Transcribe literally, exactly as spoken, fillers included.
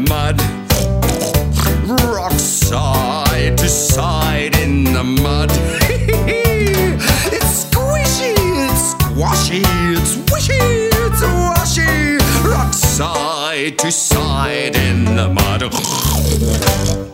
mud. Rock side to side in the mud. It's squishy, it's squashy, it's wishy, it's washy. Rock side to side in the mud.